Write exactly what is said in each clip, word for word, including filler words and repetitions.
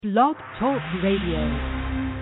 Blog Talk Radio.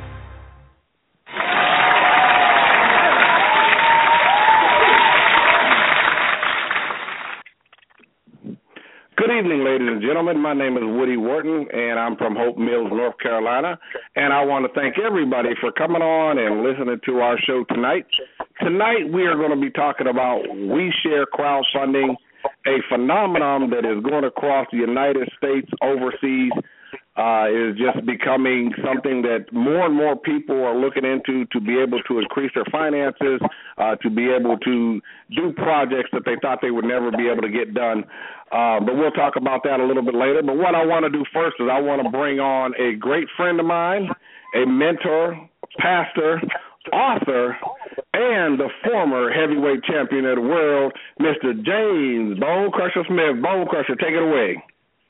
Good evening, ladies and gentlemen. My name is Woody Wharton, and I'm from Hope Mills, North Carolina. And I want to thank everybody for coming on and listening to our show tonight. Tonight, we are going to be talking about WeShare crowdfunding, a phenomenon that is going across the United States, overseas, uh, is just becoming something that more and more people are looking into to be able to increase their finances, uh, to be able to do projects that they thought they would never be able to get done. Uh, but we'll talk about that a little bit later. But what I want to do first is I want to bring on a great friend of mine, a mentor, pastor, author, and the former heavyweight champion of the world, Mister James Bone Crusher Smith. Bone Crusher, take it away.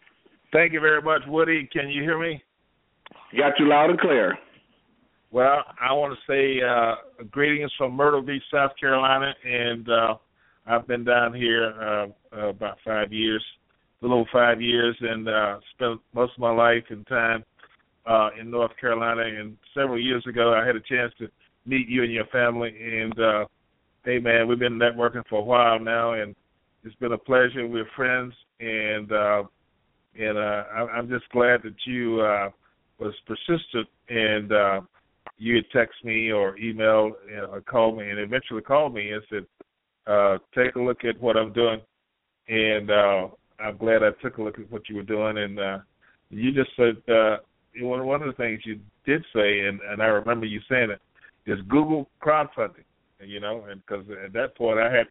Thank you very much, Woody. Can you hear me? Got you loud and clear. Well, I want to say uh, greetings from Myrtle Beach, South Carolina, and uh, I've been down here uh, uh, about five years, a little over five years, and uh, spent most of my life and time uh, in North Carolina. And several years ago, I had a chance to meet you and your family. And, uh, hey, man, we've been networking for a while now, and it's been a pleasure. We're friends, and uh, and uh, I'm just glad that you uh, was persistent, and uh, you had texted me or emailed or called me, and eventually called me and said, Uh, take a look at what I'm doing, and uh, I'm glad I took a look at what you were doing. And uh, you just said uh, one one of the things you did say, and, and I remember you saying it, is Google crowdfunding. You know, and because at that point I had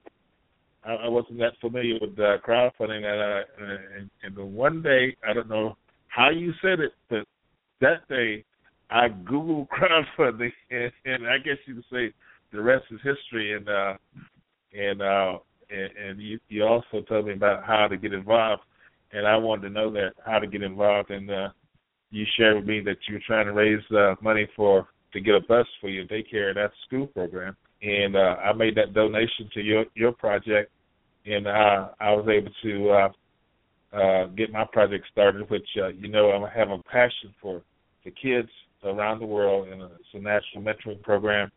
I, I wasn't that familiar with uh, crowdfunding, and, uh, and and the one day I don't know how you said it, but that day I Googled crowdfunding, and, and I guess you could say the rest is history. And uh, And uh, and, and you, you also told me about how to get involved, and I wanted to know that, how to get involved. And uh, you shared with me that you were trying to raise uh, money for to get a bus for your daycare and after-school program. And uh, I made that donation to your, your project, and uh, I was able to uh, uh, get my project started, which, uh, you know, I have a passion for the kids around the world, and it's a national mentoring program.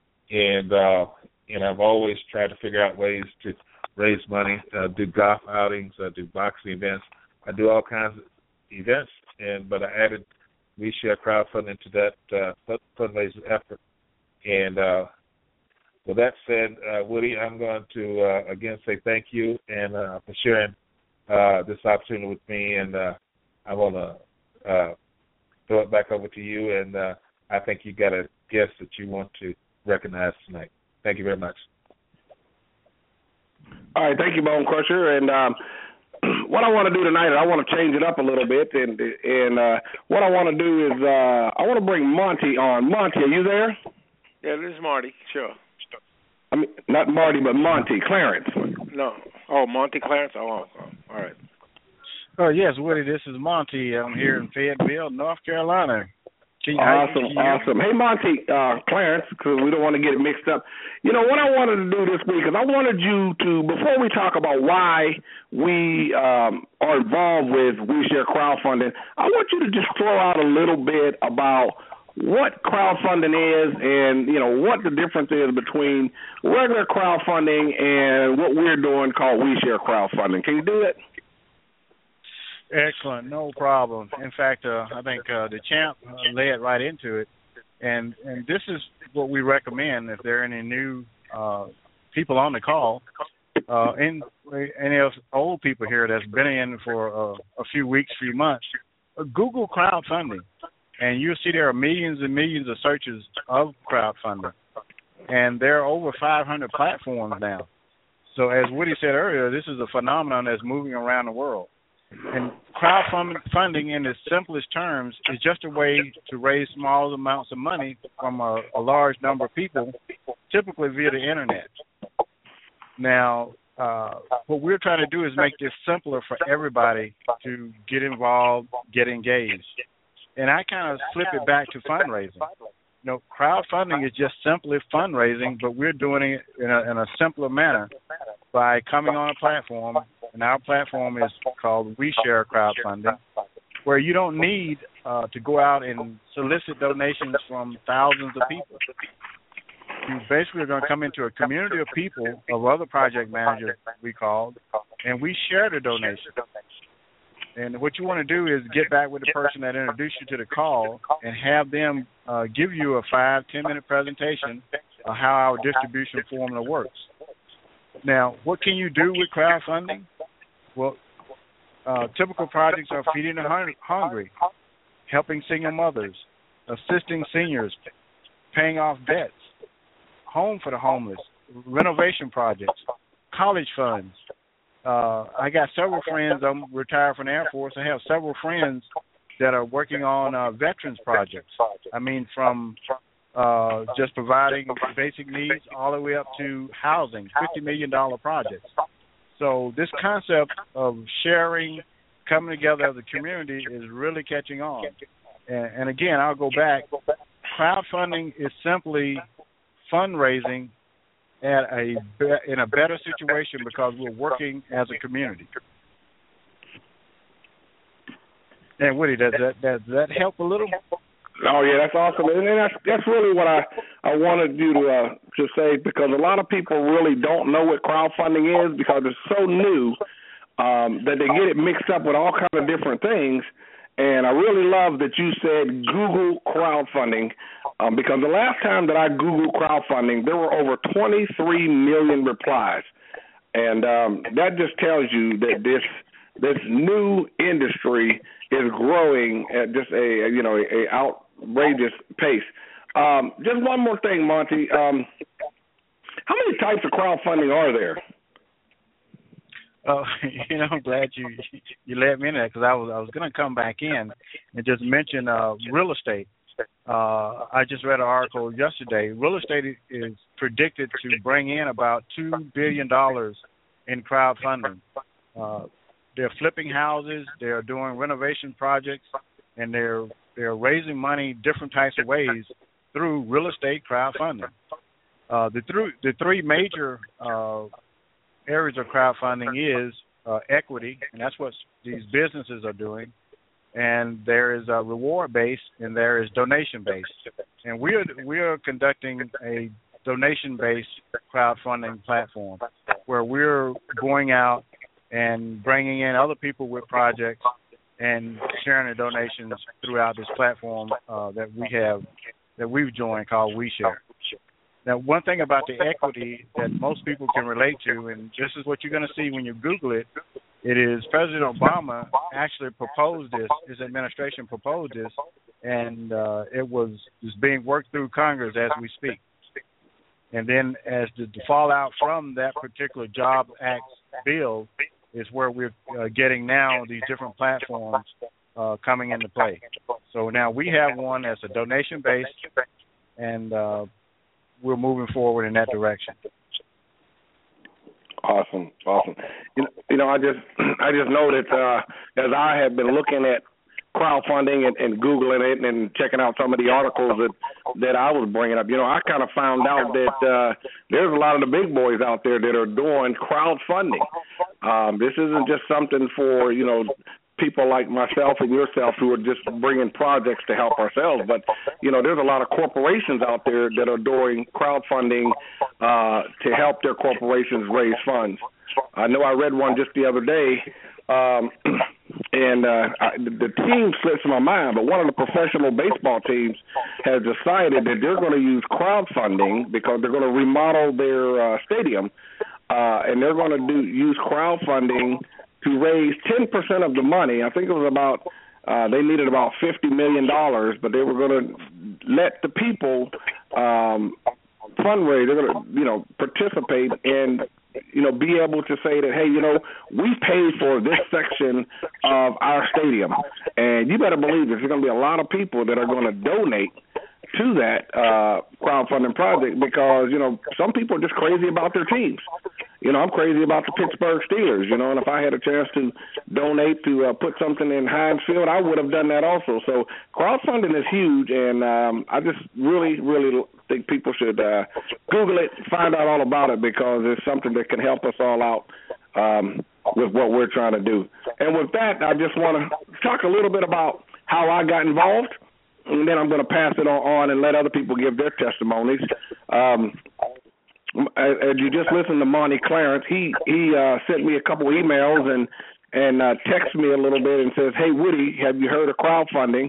And uh, and I've always tried to figure out ways to raise money, uh, do golf outings, uh, do boxing events. I do all kinds of events, and but I added WeShare crowdfunding to that uh, fundraising effort. And uh, with that said, uh, Woody, I'm going to uh, again say thank you and uh, for sharing uh, this opportunity with me. And uh, I want to uh, throw it back over to you. And uh, I think you got a guest that you want to recognize tonight. Thank you very much. All right, thank you, Bone Crusher. And um, what I want to do tonight is I want to change it up a little bit. And and uh, what I want to do is uh, I want to bring Monty on. Monty, are you there? Yeah, this is Marty. Sure. I mean, not Marty, but Monty Clarence. No. Oh, Monty Clarence. Oh, oh, all right. Oh yes, Woody. This is Monty. I'm here in Fayetteville, North Carolina. You, awesome, you, you awesome. Hey, Monty uh, Clarence, because we don't want to get it mixed up. You know, what I wanted to do this week is I wanted you to, before we talk about why we um, are involved with WeShare crowdfunding, I want you to just throw out a little bit about what crowdfunding is and, you know, what the difference is between regular crowdfunding and what we're doing called WeShare crowdfunding. Can you do it? Excellent, no problem. In fact, uh, I think uh, the champ uh, led right into it, and and this is what we recommend if there are any new uh, people on the call, uh, and any of old people here that's been in for uh, a few weeks, few months. Uh, Google crowdfunding, and you'll see there are millions and millions of searches of crowdfunding, and there are over five hundred platforms now. So as Woody said earlier, this is a phenomenon that's moving around the world. And crowdfunding, in its simplest terms, is just a way to raise small amounts of money from a, a large number of people, typically via the Internet. Now, uh, what we're trying to do is make this simpler for everybody to get involved, get engaged. And I kind of flip it back to fundraising. You know, crowdfunding is just simply fundraising, but we're doing it in a, in a simpler manner by coming on a platform, and our platform is called WeShare crowdfunding, where you don't need uh, to go out and solicit donations from thousands of people. You basically are going to come into a community of people, of other project managers, we called, and we share the donation. And what you want to do is get back with the person that introduced you to the call and have them uh, give you a five, ten-minute presentation of how our distribution formula works. Now, what can you do with crowdfunding? Well, uh, typical projects are feeding the hun- hungry, helping single mothers, assisting seniors, paying off debts, home for the homeless, renovation projects, college funds. Uh, I got several friends. I'm retired from the Air Force. I have several friends that are working on uh, veterans projects. I mean, from uh, just providing basic needs all the way up to housing, fifty million dollars projects. So this concept of sharing, coming together as a community is really catching on. And, and again, I'll go back. Crowdfunding is simply fundraising at a in a better situation because we're working as a community. And Woody, does that does that help a little? Oh yeah, that's awesome, and that's that's really what I, I wanted you to uh, to say, because a lot of people really don't know what crowdfunding is because it's so new um, that they get it mixed up with all kinds of different things. And I really love that you said Google crowdfunding, um, because the last time that I Googled crowdfunding, there were over twenty-three million replies. And um, that just tells you that this this new industry is growing at just a, you know, a, a outrageous pace. Um, just one more thing, Monty. Um, how many types of crowdfunding are there? Oh, you know, I'm glad you you let me in there because I was I was going to come back in and just mention uh, real estate. Uh, I just read an article yesterday. Real estate is predicted to bring in about two billion dollars in crowdfunding. Uh, they're flipping houses, they're doing renovation projects, and they're they're raising money different types of ways through real estate crowdfunding. Uh, the through the three major uh, areas of crowdfunding is uh, equity, and that's what these businesses are doing. And there is a reward-based, and there is donation-based. And we are we are conducting a donation-based crowdfunding platform where we're going out and bringing in other people with projects and sharing the donations throughout this platform uh, that we have that we've joined called WeShare. Now, one thing about the equity that most people can relate to, and this is what you're going to see when you Google it, it is President Obama actually proposed this, his administration proposed this, and uh, it was is being worked through Congress as we speak. And then as the, the fallout from that particular Job Act bill is where we're uh, getting now these different platforms uh, coming into play. So now we have one that's a donation-based, and uh, we're moving forward in that direction. Awesome, awesome. You know, you know I just I just know that uh, as I have been looking at crowdfunding and, and Googling it and checking out some of the articles that, that I was bringing up, you know, I kind of found out that uh, there's a lot of the big boys out there that are doing crowdfunding. Um, this isn't just something for, you know, people like myself and yourself who are just bringing projects to help ourselves. But, you know, there's a lot of corporations out there that are doing crowdfunding uh, to help their corporations raise funds. I know I read one just the other day, um, and uh, I, the team slips my mind, but one of the professional baseball teams has decided that they're going to use crowdfunding because they're going to remodel their uh, stadium, uh, and they're going to do use crowdfunding to raise ten percent of the money. I think it was about, uh, they needed about fifty million dollars, but they were going to let the people um, fundraise. They're going to, you know, participate and, you know, be able to say that, hey, you know, we paid for this section of our stadium. And you better believe there's going to be a lot of people that are going to donate to that uh, crowdfunding project because, you know, some people are just crazy about their teams. You know, I'm crazy about the Pittsburgh Steelers, you know, and if I had a chance to donate to uh, put something in Heinz Field, I would have done that also. So crowdfunding is huge, and um, I just really, really think people should uh, Google it, find out all about it, because it's something that can help us all out um, with what we're trying to do. And with that, I just want to talk a little bit about how I got involved, and then I'm going to pass it on and let other people give their testimonies. Um, as you just listened to Monty Clarence, he he uh, sent me a couple emails and and uh, texted me a little bit and says, "Hey, Woody, have you heard of crowdfunding?"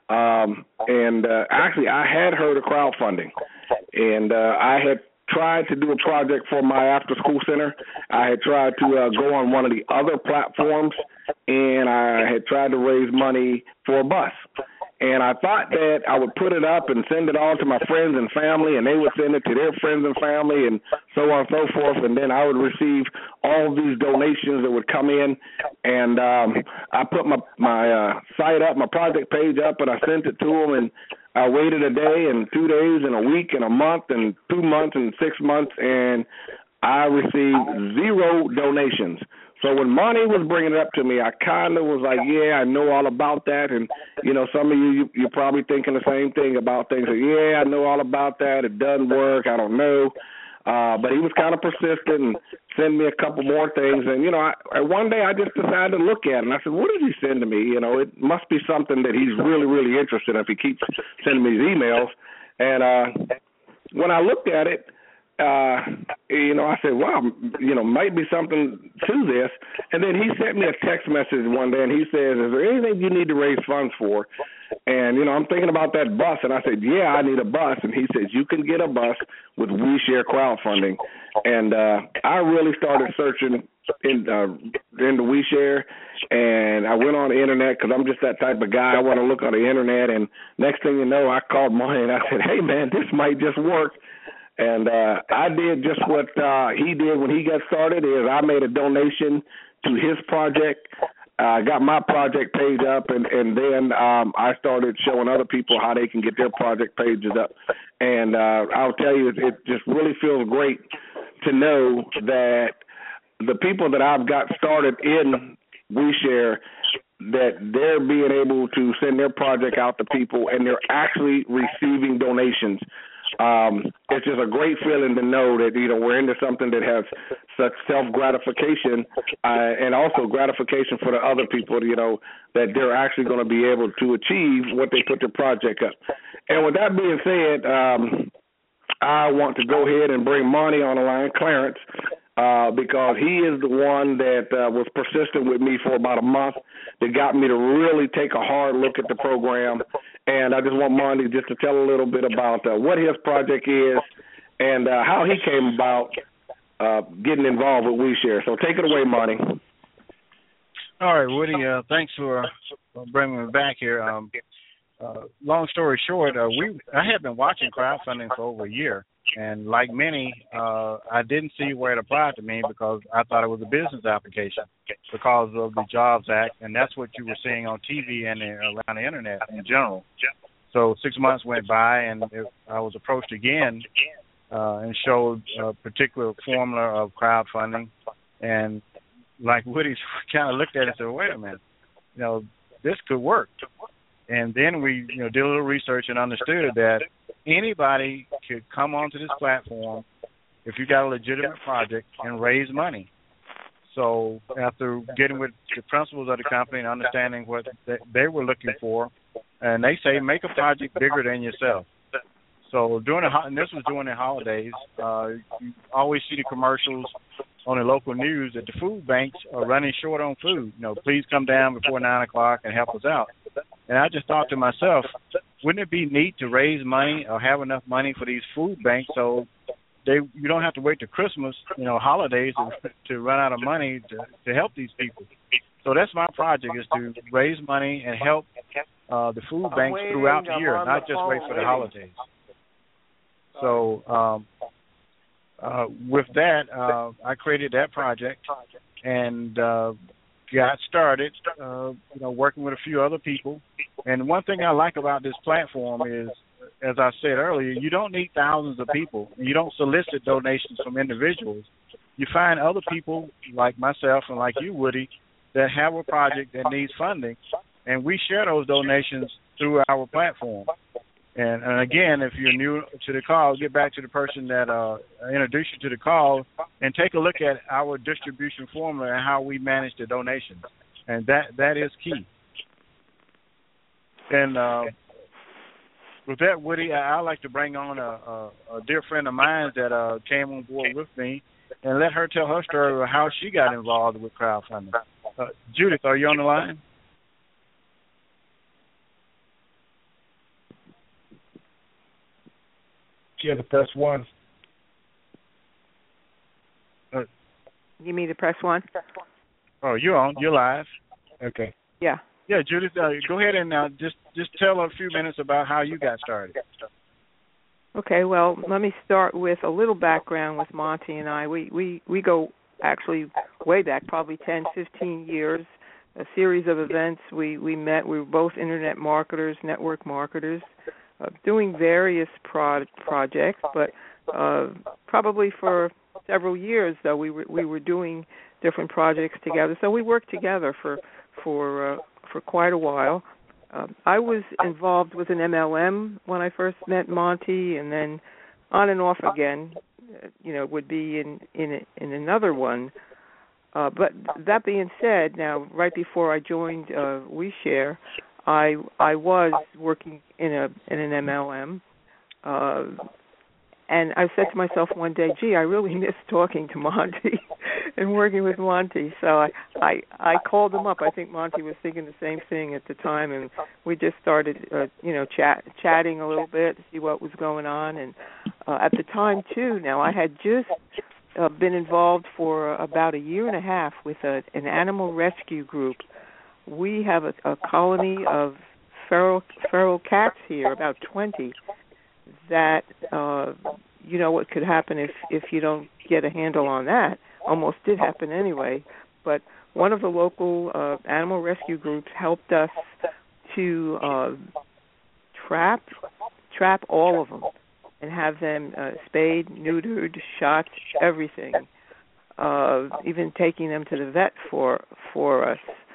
Um, and uh, actually, I had heard of crowdfunding, and uh, I had tried to do a project for my after-school center. I had tried to uh, go on one of the other platforms, and I had tried to raise money for a bus. And I thought that I would put it up and send it all to my friends and family, and they would send it to their friends and family, and so on and so forth. And then I would receive all these donations that would come in. And um, I put my my uh, site up, my project page up, and I sent it to them. And I waited a day, and two days, and a week, and a month, and two months, and six months, and I received zero donations. So when Monty was bringing it up to me, I kind of was like, yeah, I know all about that. And, you know, some of you, you're probably thinking the same thing about things. Like, yeah, I know all about that. It doesn't work. I don't know. Uh, but he was kind of persistent and sent me a couple more things. And, you know, I, one day I just decided to look at it. And I said, what did he send to me? You know, it must be something that he's really, really interested in if he keeps sending me these emails. And uh, when I looked at it, Uh, you know, I said, wow, you know, might be something to this. And then he sent me a text message one day, and he says, is there anything you need to raise funds for? And, you know, I'm thinking about that bus. And I said, yeah, I need a bus. And he says, you can get a bus with WeShare crowdfunding. And uh, I really started searching in, uh, into WeShare, and I went on the internet because I'm just that type of guy. I want to look on the internet. And next thing you know, I called Monty, and I said, hey, man, this might just work. And uh, I did just what uh, he did when he got started. Is I made a donation to his project. I uh, got my project page up, and, and then um, I started showing other people how they can get their project pages up. And uh, I'll tell you, it just really feels great to know that the people that I've got started in WeShare, that they're being able to send their project out to people, and they're actually receiving donations. Um, it's just a great feeling to know that, you know, we're into something that has such self-gratification uh, and also gratification for the other people, you know, that they're actually going to be able to achieve what they put their project up. And with that being said, um, I want to go ahead and bring Monty on the line, Clarence, uh, because he is the one that uh, was persistent with me for about a month that got me to really take a hard look at the program. And I just want Monty just to tell a little bit about uh, what his project is and uh, how he came about uh, getting involved with WeShare. So take it away, Monty. All right, Woody, uh, thanks for bringing me back here. Um, uh, long story short, uh, we I had been watching crowdfunding for over a year. And like many, uh, I didn't see where it applied to me because I thought it was a business application because of the Jobs Act, and that's what you were seeing on T V and around the internet in general. So six months went by, and it, I was approached again uh, and showed a particular formula of crowdfunding. And like Woody kind of looked at it and said, wait a minute, you know, this could work. And then we, you know, did a little research and understood that anybody could come onto this platform if you got a legitimate project and raise money. So after getting with the principals of the company and understanding what they were looking for, and they say make a project bigger than yourself. So during the and this was during the holidays, uh, you always see the commercials on the local news that the food banks are running short on food. You know, please come down before nine o'clock and help us out. And I just thought to myself, wouldn't it be neat to raise money or have enough money for these food banks so they you don't have to wait to Christmas, you know, holidays to, to run out of money to, to help these people. So that's my project, is to raise money and help uh, the food banks throughout the year, not just wait for the holidays. So um, uh, with that, uh, I created that project and uh, got started, uh, you know, working with a few other people. And one thing I like about this platform is, as I said earlier, you don't need thousands of people. You don't solicit donations from individuals. You find other people like myself and like you, Woody, that have a project that needs funding, and we share those donations through our platform. And, and again, if you're new to the call, get back to the person that uh, introduced you to the call and take a look at our distribution formula and how we manage the donations. And that, that is key. And uh, with that, Woody, I, I'd like to bring on a, a, a dear friend of mine that uh, came on board with me and let her tell her story of how she got involved with crowdfunding. Uh, Judith, are you on the line? You have to press one. Uh, You mean to press one? oh, you're on. You're live. Okay. Yeah. Yeah, Judith, uh, go ahead and uh, just just tell a few minutes about how you got started. Okay, well, let me start with a little background with Monty and I. We we, we go actually way back, probably ten, fifteen years, a series of events. We, we met. We were both Internet marketers, network marketers, uh, doing various pro- projects, but uh, probably for several years, though, we were, we were doing different projects together. So we worked together for, for, uh, for quite a while. Uh, I was involved with an M L M when I first met Monty, and then on and off again, uh, you know, would be in in, in another one. Uh, but that being said, now right before I joined uh, WeShare, I I was working in a in an M L M, uh, and I said to myself one day, "Gee, I really miss talking to Monty and working with Monty." So I, I I called him up. I think Monty was thinking the same thing at the time, and we just started, uh, you know, chat chatting a little bit to see what was going on. And uh, at the time too, now I had just uh, been involved for about a year and a half with a, an animal rescue group. We have a, a colony of feral feral cats here, about twenty. That uh, you know what could happen if if you don't get a handle on that. Almost did happen anyway. But one of the local uh, animal rescue groups helped us to uh, trap trap all of them and have them uh, spayed, neutered, shot, everything. Uh, even taking them to the vet for for us.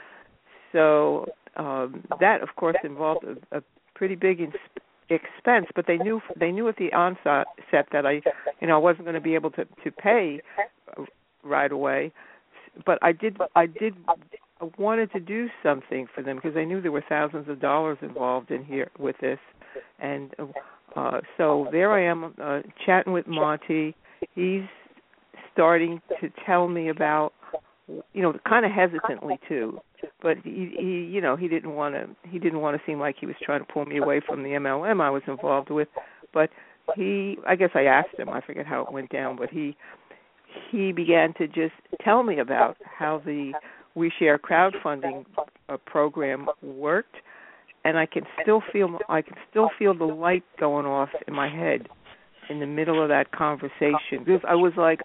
So um, that, of course, involved a, a pretty big ins- expense. But they knew they knew at the onset that I, you know, I wasn't going to be able to, to pay right away. But I did I did I wanted to do something for them because I knew there were thousands of dollars involved in here with this, and uh, so there I am uh, chatting with Monty. He's starting to tell me about, you know, kind of hesitantly too, but he, he, you know, he didn't want to. He didn't want to seem like he was trying to pull me away from the M L M I was involved with. But he, I guess I asked him. I forget how it went down, but he, he began to just tell me about how the WeShare crowdfunding uh, program worked, and I can still feel. I can still feel the light going off in my head in the middle of that conversation because I was like,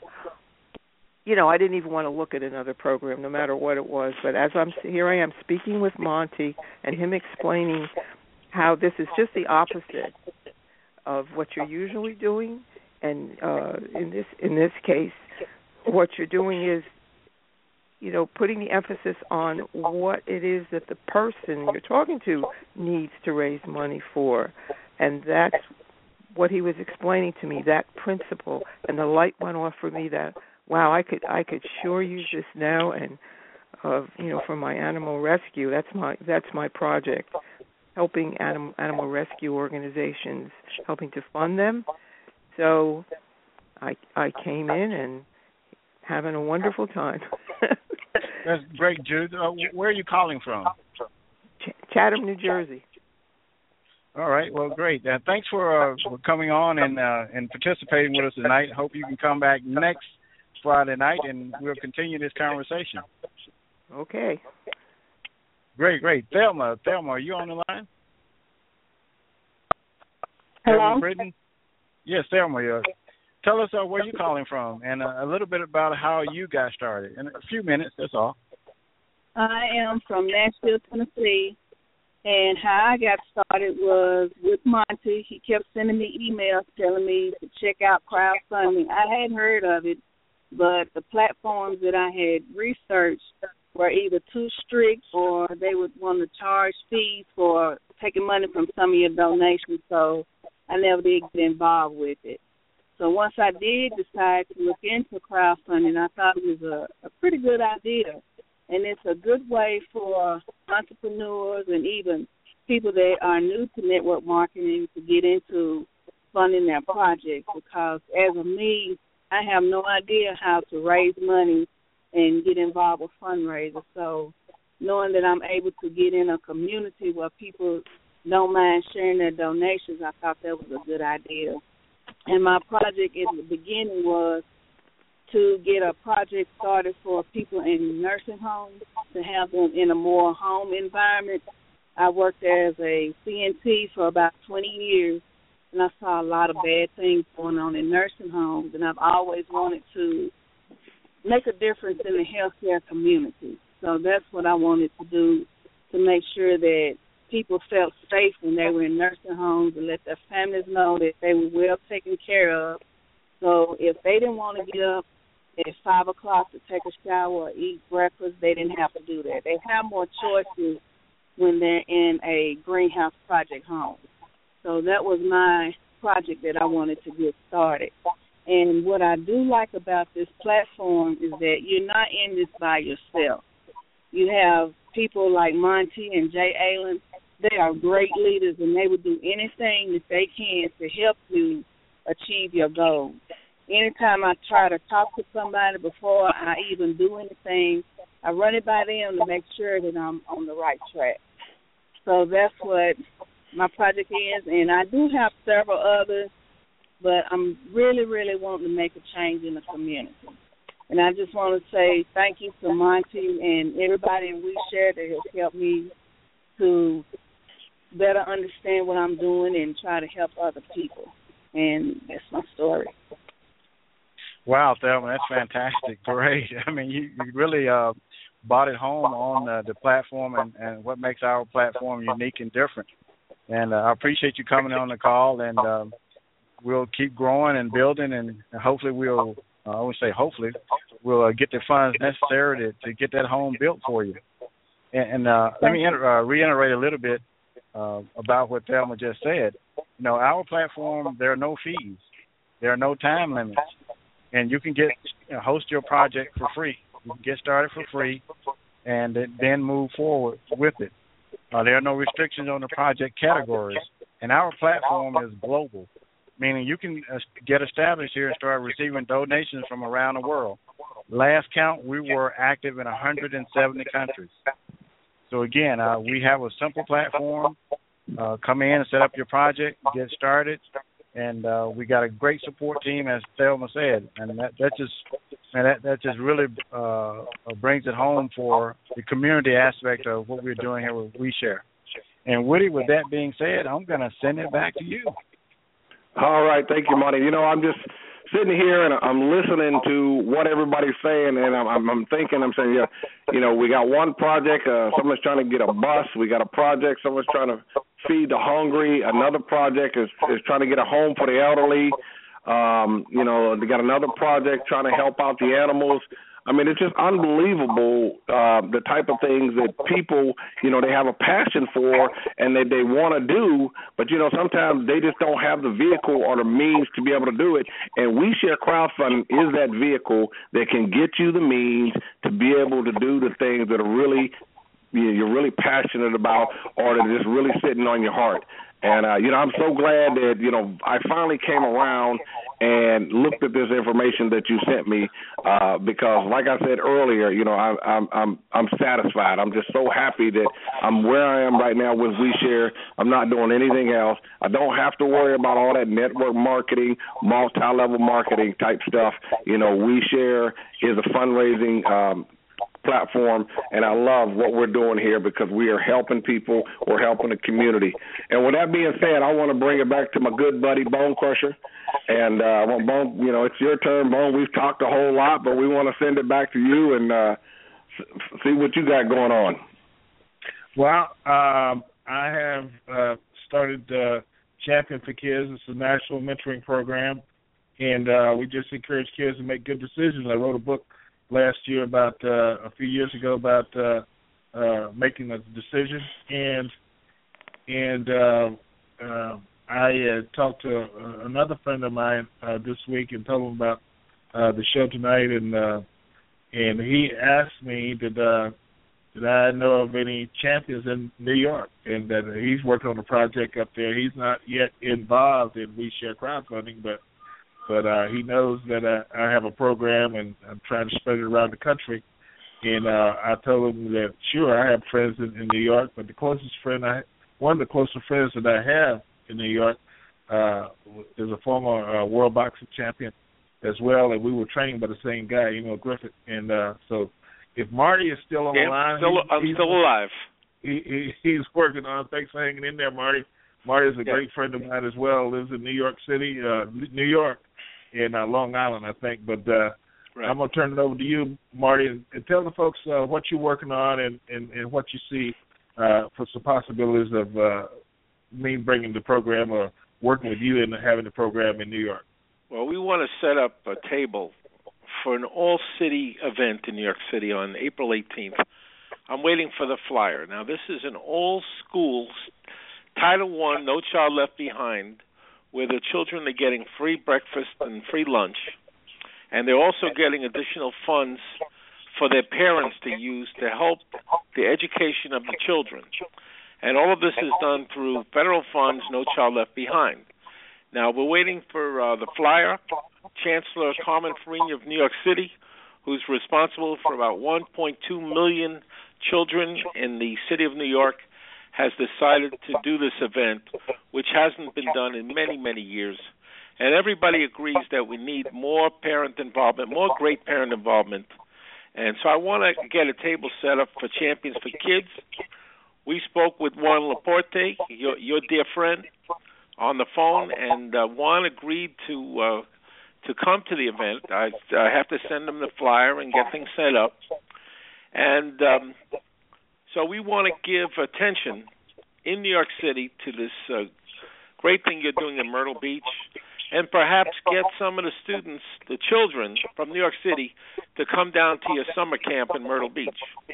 you know, I didn't even want to look at another program, no matter what it was. But as I'm here, I am speaking with Monty and him explaining how this is just the opposite of what you're usually doing, and uh, in this in this case, what you're doing is, you know, putting the emphasis on what it is that the person you're talking to needs to raise money for, and that's what he was explaining to me, that principle, and the light went off for me that, wow, I could I could sure use this now, and uh, you know, for my animal rescue, that's my that's my project, helping animal animal rescue organizations, helping to fund them. So I I came in and having a wonderful time. That's great, Jude. Uh, where are you calling from? Ch- Chatham, New Jersey. All right. Well, great. Uh, thanks for, uh, for coming on and uh, and participating with us tonight. Hope you can come back next Friday night, and we'll continue this conversation. Okay. Great, great. Thelma, Thelma, are you on the line? Hello? Thelma Britton? Yes, Thelma. Uh, tell us uh, where you're calling from and uh, a little bit about how you got started. In a few minutes, that's all. I am from Nashville, Tennessee, and how I got started was with Monty. He kept sending me emails telling me to check out crowdfunding. I hadn't heard of it, but the platforms that I had researched were either too strict or they would want to charge fees for taking money from some of your donations, so I never did get involved with it. So once I did decide to look into crowdfunding, I thought it was a, a pretty good idea, and it's a good way for entrepreneurs and even people that are new to network marketing to get into funding their projects, because as of me, I have no idea how to raise money and get involved with fundraisers. So knowing that I'm able to get in a community where people don't mind sharing their donations, I thought that was a good idea. And my project in the beginning was to get a project started for people in nursing homes, to have them in a more home environment. I worked as a C N T for about twenty years, and I saw a lot of bad things going on in nursing homes, and I've always wanted to make a difference in the healthcare community. So that's what I wanted to do, to make sure that people felt safe when they were in nursing homes, and let their families know that they were well taken care of. So if they didn't want to get up at five o'clock to take a shower or eat breakfast, they didn't have to do that. They have more choices when they're in a greenhouse project home. So that was my project that I wanted to get started. And what I do like about this platform is that you're not in this by yourself. You have people like Monty and Jay Allen. They are great leaders, and they will do anything that they can to help you achieve your goals. Anytime I try to talk to somebody before I even do anything, I run it by them to make sure that I'm on the right track. So that's what my project is, and I do have several others, but I'm really, really wanting to make a change in the community. And I just want to say thank you to Monty and everybody in WeShare that has helped me to better understand what I'm doing and try to help other people. And that's my story. Wow, Thelma, that's fantastic. Great. I mean, you, you really uh, brought it home on uh, the platform and, and what makes our platform unique and different. And uh, I appreciate you coming on the call, and uh, we'll keep growing and building, and hopefully we'll, uh, I would say hopefully, we'll uh, get the funds necessary to, to get that home built for you. And, and uh, let me inter- uh, reiterate a little bit uh, about what Thelma just said. You know, our platform, there are no fees. There are no time limits. And you can get you know, host your project for free. You can get started for free and then move forward with it. Uh, there are no restrictions on the project categories. And our platform is global, meaning you can uh, get established here and start receiving donations from around the world. Last count, we were active in one hundred seventy countries. So, again, uh, we have a simple platform. Uh, come in and set up your project, get started. And uh, we got a great support team, as Thelma said, and that, that just and that, that just really uh, brings it home for the community aspect of what we're doing here with WeShare. And Woody, with that being said, I'm going to send it back to you. All right, thank you, Monty. You know, I'm just sitting here and I'm listening to what everybody's saying, and I'm, I'm, I'm thinking, I'm saying, yeah, you know, we got one project, uh, someone's trying to get a bus. We got a project, someone's trying to feed the hungry. Another project is, is trying to get a home for the elderly. Um, you know, they got another project trying to help out the animals. I mean, it's just unbelievable uh, the type of things that people, you know, they have a passion for and that they want to do, but, you know, sometimes they just don't have the vehicle or the means to be able to do it. And WeShare Crowdfunding is that vehicle that can get you the means to be able to do the things that are really, you're really passionate about or that are just really sitting on your heart. And, uh, you know, I'm so glad that, you know, I finally came around and looked at this information that you sent me uh, because, like I said earlier, you know, I, I'm I'm I'm satisfied. I'm just so happy that I'm where I am right now with WeShare. I'm not doing anything else. I don't have to worry about all that network marketing, multi-level marketing type stuff. You know, WeShare is a fundraising um platform, and I love what we're doing here because we are helping people, we're helping the community. And with that being said, I want to bring it back to my good buddy Bone Crusher. And uh, I want Bone, you know, it's your turn, Bone. We've talked a whole lot, but we want to send it back to you and uh, see what you got going on. Well, um, I have uh, started uh, Champion for Kids. It's a national mentoring program, and uh, we just encourage kids to make good decisions. I wrote a book last year about uh, a few years ago about uh, uh, making a decision, and and uh, uh, I uh, talked to uh, another friend of mine uh, this week and told him about uh, the show tonight, and uh, and he asked me did uh, that I know of any champions in New York, and that he's working on a project up there. He's not yet involved in We Share crowdfunding, but but uh, he knows that I, I have a program, and I'm trying to spread it around the country. And uh, I told him that, sure, I have friends in, in New York, but the closest friend I, one of the closest friends that I have in New York uh, is a former uh, world boxing champion as well, and we were trained by the same guy, you know, Griffith. And uh, so if Marty is still on yeah, the line, still, he, I'm he's, still alive. He, he, he's working on it. Thanks for hanging in there, Marty. Marty is a yeah. great friend of mine as well, lives in New York City, uh, New York, in uh, Long Island, I think. But uh, right. I'm going to turn it over to you, Marty, and, and tell the folks uh, what you're working on and, and, and what you see uh, for some possibilities of uh, me bringing the program or working with you and having the program in New York. Well, we want to set up a table for an all-city event in New York City on April eighteenth. I'm waiting for the flyer. Now, this is an all-schools Title One, No Child Left Behind, where the children are getting free breakfast and free lunch, and they're also getting additional funds for their parents to use to help the education of the children. And all of this is done through federal funds, No Child Left Behind. Now, we're waiting for uh, the flyer. Chancellor Carmen Farina of New York City, who's responsible for about one point two million children in the city of New York, has decided to do this event, which hasn't been done in many, many years. And everybody agrees that we need more parent involvement, more great parent involvement. And so I want to get a table set up for Champions for Kids. We spoke with Juan Laporte, your, your dear friend, on the phone, and uh, Juan agreed to uh, to come to the event. I, I have to send him the flyer and get things set up. And um, so we want to give attention in New York City to this uh, great thing you're doing in Myrtle Beach, and perhaps get some of the students, the children from New York City, to come down to your summer camp in Myrtle Beach.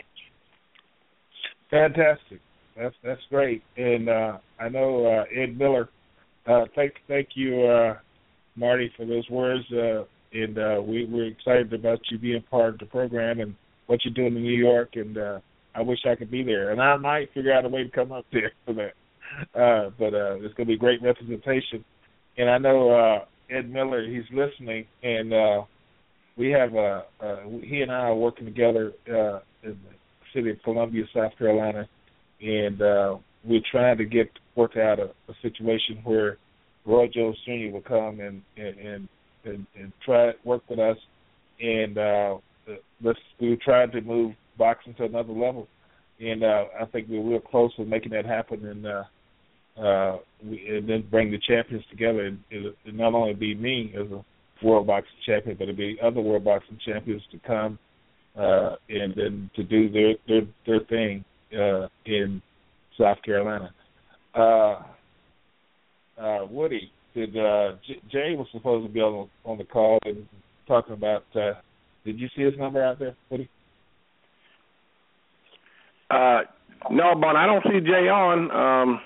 Fantastic. That's that's great. And uh, I know uh, Ed Miller. Uh, thank thank you, uh, Marty, for those words. Uh, and uh, we, we're excited about you being part of the program and what you're doing in New York. And uh, I wish I could be there. And I might figure out a way to come up there for that. Uh, but uh, it's going to be great representation. And I know uh, Ed Miller, he's listening. And uh, we have, uh, uh, he and I are working together uh, in the city of Columbia, South Carolina. And uh, we're trying to get work out a, a situation where Roy Jones Junior will come and and, and, and, and try to work with us. And uh, let's we're trying to move boxing to another level. And uh, I think we're real close to making that happen. And uh, uh, we, and then bring the champions together. And it'll, it'll not only be me as a world boxing champion, but it'll be other world boxing champions to come uh, and then to do their their, their thing uh, in South Carolina. Uh, uh, Woody, did uh, J- Jay was supposed to be on on the call and talking about. Uh, did you see his number out there, Woody? Uh, no, but I don't see Jay on. Um,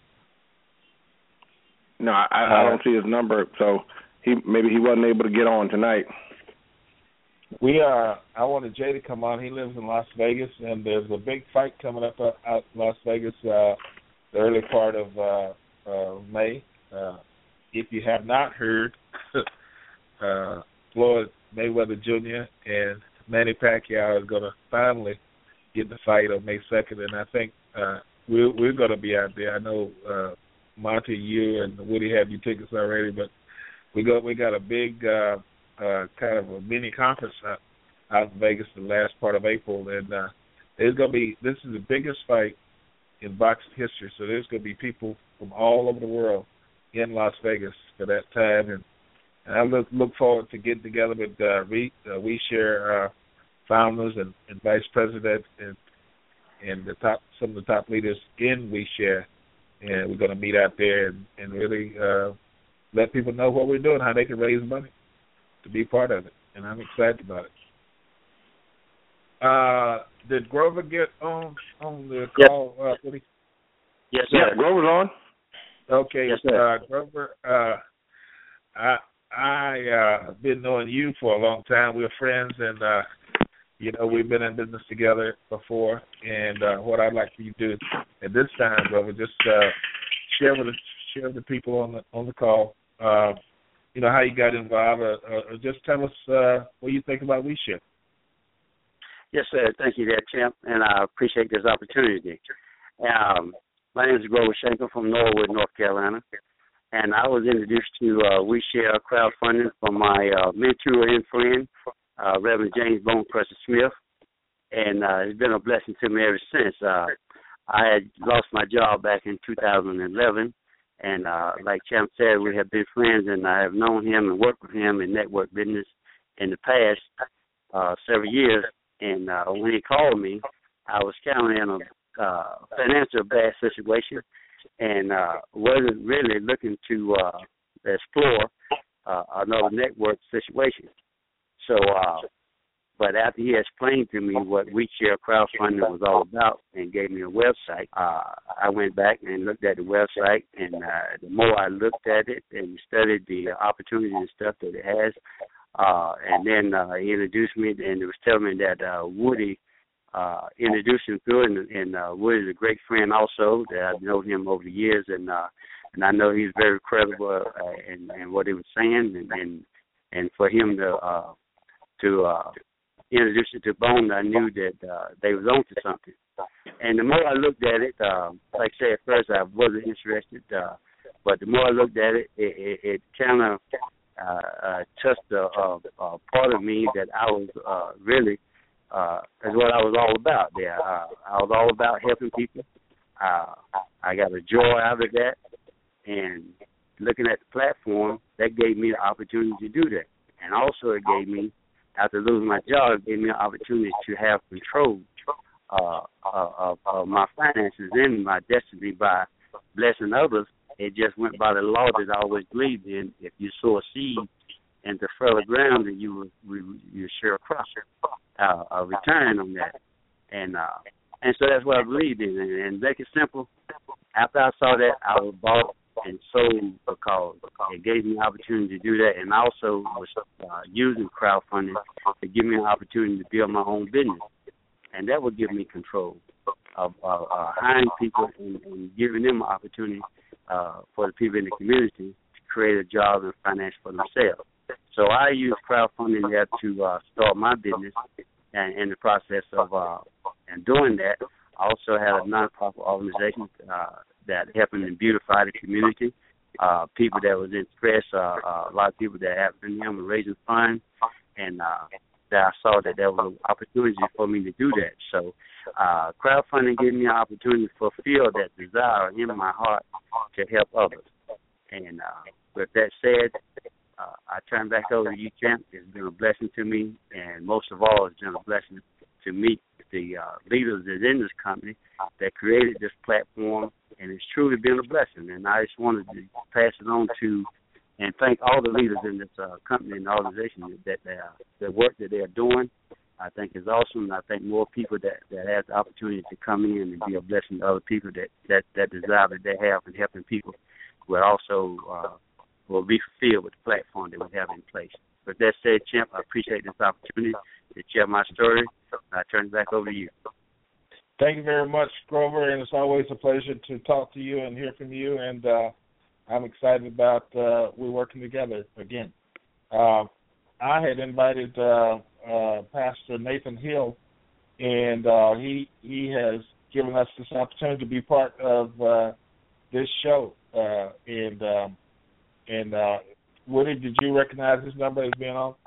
no, I, I don't see his number, so he maybe he wasn't able to get on tonight. We are. I wanted Jay to come on. He lives in Las Vegas, and there's a big fight coming up out, out in Las Vegas. Uh, the early part of uh, uh, May. Uh, if you have not heard, uh, Floyd Mayweather Junior and Manny Pacquiao is going to finally get the fight on May second, and I think uh, we're, we're going to be out there. I know uh, Monty, you, and Woody have your tickets already, but we got we got a big uh, uh, kind of a mini conference out, out in Vegas the last part of April, and uh, there's going to be this is the biggest fight in boxing history, so there's going to be people from all over the world in Las Vegas for that time, and, and I look look forward to getting together with uh, we uh, we share uh, founders and, and vice president and and the top some of the top leaders in We Share, and we're going to meet out there and, and really uh, let people know what we're doing, how they can raise money to be part of it, and I'm excited about it. Uh, did Grover get on on the call? Yes, uh, Woody? Yes sir. Yeah, Grover's on. Okay, yes, sir. Uh, Grover. Uh, I I uh, been knowing you for a long time. We're friends, and uh, You know, we've been in business together before, and uh, what I'd like for you to do at this time, brother, just uh, share with the, share with the people on the on the call, uh, you know, how you got involved, or, or just tell us uh, what you think about WeShare. Yes, sir. Thank you, there, Champ, and I appreciate this opportunity. Um, my name is Grover Schenkel from Norwood, North Carolina, and I was introduced to uh, WeShare crowdfunding from my uh, mentor and friend, uh, Reverend James Bone Crusher Smith, and uh, it's been a blessing to me ever since. Uh, I had lost my job back in two thousand eleven, and uh, like Champ said, we have been friends, and I have known him and worked with him in network business in the past uh, several years. And uh, when he called me, I was kind of in a uh, financial bad situation, and uh, wasn't really looking to uh, explore uh, another network situation. So, uh, but after he explained to me what WeShare crowdfunding was all about and gave me a website, uh, I went back and looked at the website, and uh, the more I looked at it and studied the opportunities and stuff that it has, uh, and then uh, he introduced me, and it was telling me that uh, Woody uh, introduced him through it, and, and uh, Woody's a great friend also. That I've known him over the years, and uh, and I know he's very credible uh, in, in what he was saying, and and, and for him to uh, to uh, introduce it to Bone, I knew that uh, they was on to something. And the more I looked at it, uh, like I said, at first I wasn't interested, uh, but the more I looked at it, it, it, it kind of uh, uh, touched a, a, a part of me that I was uh, really, uh, is what I was all about there. Uh, I was all about helping people. Uh, I got a joy out of that, and looking at the platform, that gave me the opportunity to do that. And also it gave me, after losing my job, it gave me an opportunity to have control uh, of, of my finances and my destiny by blessing others. It just went by the law that I always believed in. If you sow a seed into fertile ground, then you will you sure crop uh, a return on that. And uh, and so that's what I believed in. And, and make it simple, after I saw that, I was bought and sold because it gave me an opportunity to do that, and also was uh, using crowdfunding to give me an opportunity to build my own business, and that would give me control of uh, uh, hiring people and, and giving them an opportunity uh, for the people in the community to create a job and finance for themselves. So I use crowdfunding there to uh, start my business, and in the process of uh, and doing that, I also had a nonprofit organization uh, that helping to beautify the community. Uh, people that was in stress, uh, uh, a lot of people that have been here raising funds, and uh, that I saw that there was an opportunity for me to do that. So uh, crowdfunding gave me an opportunity to fulfill that desire in my heart to help others. And uh, with that said, uh, I turn back over to you, Champ. It's been a blessing to me, and most of all, it's been a blessing to meet the uh, leaders that in this company that created this platform, and it's truly been a blessing. And I just wanted to pass it on to and thank all the leaders in this uh, company and organization that they are, the work that they are doing. I think is awesome, and I think more people that, that have the opportunity to come in and be a blessing to other people that, that, that desire that they have in helping people will also uh, will be fulfilled with the platform that we have in place. With that said, Champ, I appreciate this opportunity to share my story. I turn it back over to you. Thank you very much, Grover, and it's always a pleasure to talk to you and hear from you, and uh, I'm excited about uh, we working together again. Uh, I had invited uh, uh, Pastor Nathan Hill, and uh, he he has given us this opportunity to be part of uh, this show. Uh, and um, and uh, Woody, did you recognize this number as being on?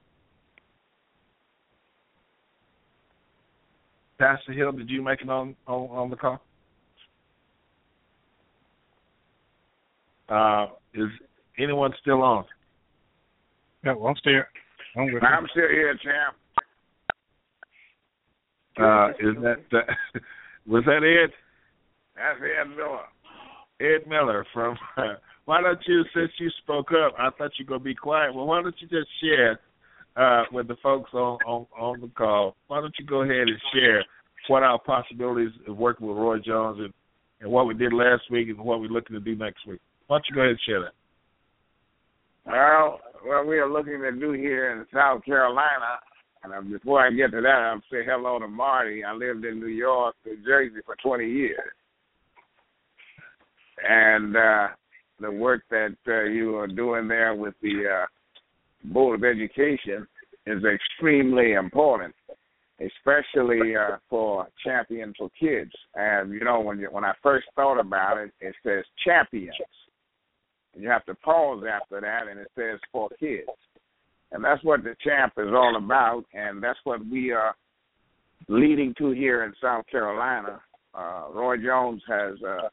Pastor Hill, did you make it on, on, on the call? Uh, is anyone still on? Yeah, well, I'm still here. I'm, I'm still here, Champ. Uh, is that uh, was that Ed? That's Ed Miller. Ed Miller from. Uh, why don't you, since you spoke up, I thought you were gonna be quiet. Well, why don't you just share uh, with the folks on, on on the call? Why don't you go ahead and share what our possibilities of working with Roy Jones and, and what we did last week and what we're looking to do next week? Why don't you go ahead and share that? Well, what we are looking to do here in South Carolina And uh, before I get to that, I'll say hello to Marty. I lived in New York, New Jersey for twenty years. And uh, the work that uh, you are doing there with the uh, Board of Education is extremely important, especially uh, for Champion for Kids. And, you know, when you, when I first thought about it, it says champions. And you have to pause after that, and it says for kids. And that's what the champ is all about, and that's what we are leading to here in South Carolina. Uh, Roy Jones has uh,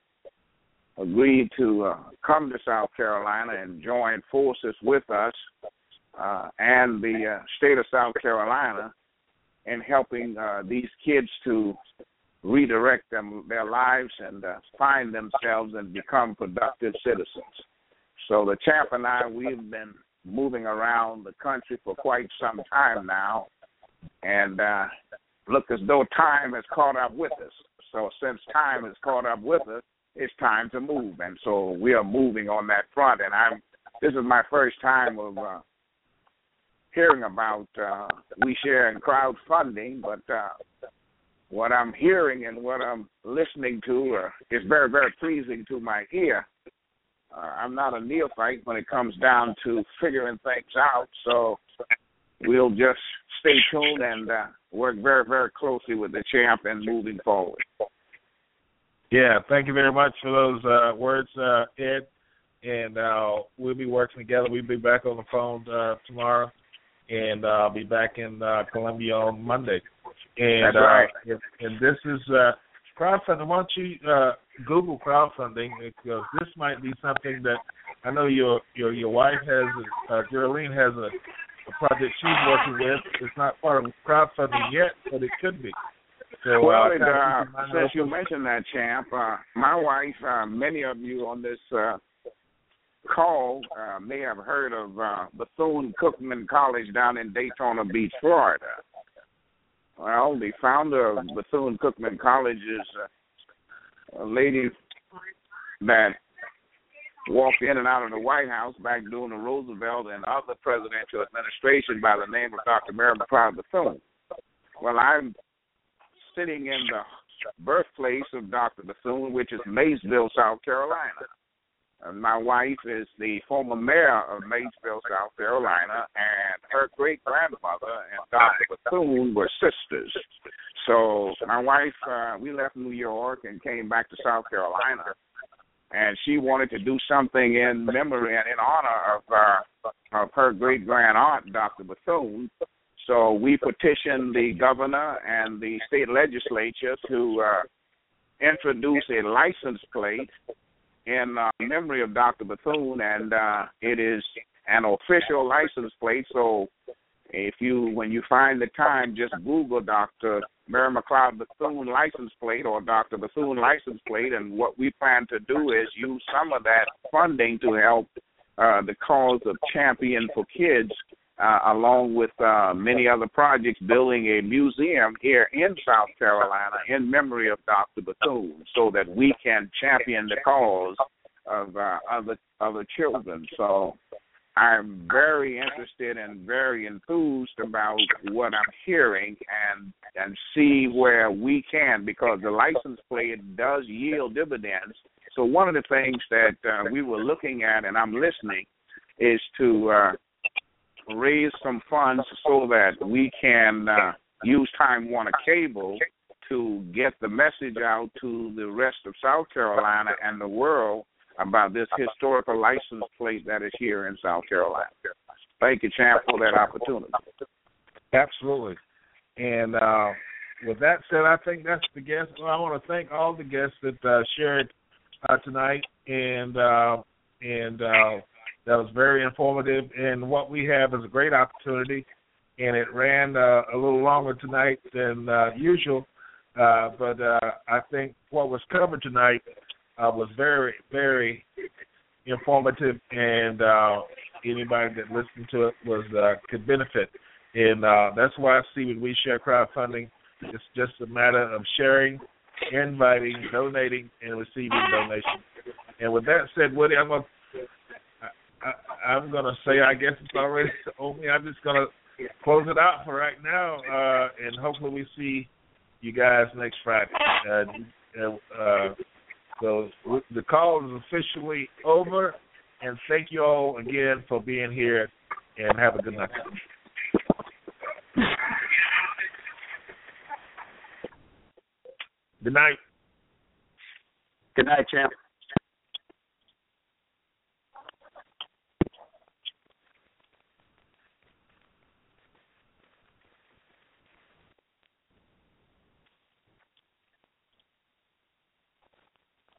agreed to uh, come to South Carolina and join forces with us uh, and the uh, state of South Carolina in helping uh, these kids to redirect them, their lives and uh, find themselves and become productive citizens. So the champ and I, we've been moving around the country for quite some time now, and uh, look as though time has caught up with us. So since time has caught up with us, it's time to move, and so we are moving on that front. And I'm this is my first time of uh, hearing about uh, We Share and crowdfunding, but uh, what I'm hearing and what I'm listening to uh, is very, very pleasing to my ear. Uh, I'm not a neophyte when it comes down to figuring things out, so we'll just stay tuned and uh, work very, very closely with the champ and moving forward. Yeah, thank you very much for those uh, words, uh, Ed, and uh, we'll be working together. We'll be back on the phone uh, tomorrow, and uh, I'll be back in uh, Columbia on Monday. And, That's right. Uh, and this is uh, crowdfunding. Why don't you uh, Google crowdfunding, because this might be something that I know your your your wife has, uh, Geraldine has a, a project she's working with. It's not part of crowdfunding yet, but it could be. So, well, uh, it, uh, since you mentioned that, champ, uh, my wife, uh, many of you on this uh, call uh, may have heard of uh, Bethune-Cookman College down in Daytona Beach, Florida. Well, the founder of Bethune-Cookman College is uh, a lady that walked in and out of the White House back during the Roosevelt and other presidential administration by the name of Doctor Mary McLeod Bethune. Well, I'm sitting in the birthplace of Doctor Bethune, which is Maysville, South Carolina. And my wife is the former mayor of Maysville, South Carolina, and her great-grandmother and Doctor Bethune were sisters. So my wife, uh, we left New York and came back to South Carolina, and she wanted to do something in memory and in honor of, uh, of her great-grand-aunt, Doctor Bethune. So we petitioned the governor and the state legislature to uh, introduce a license plate in uh, memory of Doctor Bethune, and uh, it is an official license plate. So if you, when you find the time, just Google Doctor Mary McLeod Bethune license plate or Doctor Bethune license plate, and what we plan to do is use some of that funding to help uh, the cause of Champion for Kids, Uh, along with uh, many other projects, building a museum here in South Carolina in memory of Doctor Bethune, so that we can champion the cause of uh, other other children. So I'm very interested and very enthused about what I'm hearing, and and see where we can, because the license plate does yield dividends. So one of the things that uh, we were looking at, and I'm listening, is to uh, raise some funds so that we can uh, use Time Warner Cable to get the message out to the rest of South Carolina and the world about this historical license plate that is here in South Carolina. Thank you, Champ, for that opportunity. Absolutely. And uh, with that said, I think that's the guest. Well, I want to thank all the guests that uh, shared uh, tonight, and uh, and uh, that was very informative. And what we have is a great opportunity, and it ran uh, a little longer tonight than uh, usual. Uh, but uh, I think what was covered tonight uh, was very, very informative, and uh, anybody that listened to it was uh, could benefit. And uh, that's why I see when we share crowdfunding, it's just a matter of sharing, inviting, donating, and receiving donations. And with that said, Woody, I'm going to I, I'm going to say, I guess it's already on me. I'm just going to close it out for right now, uh, and hopefully we see you guys next Friday. Uh, uh, so the call is officially over, and thank you all again for being here, and have a good night. Good night. Good night, champ.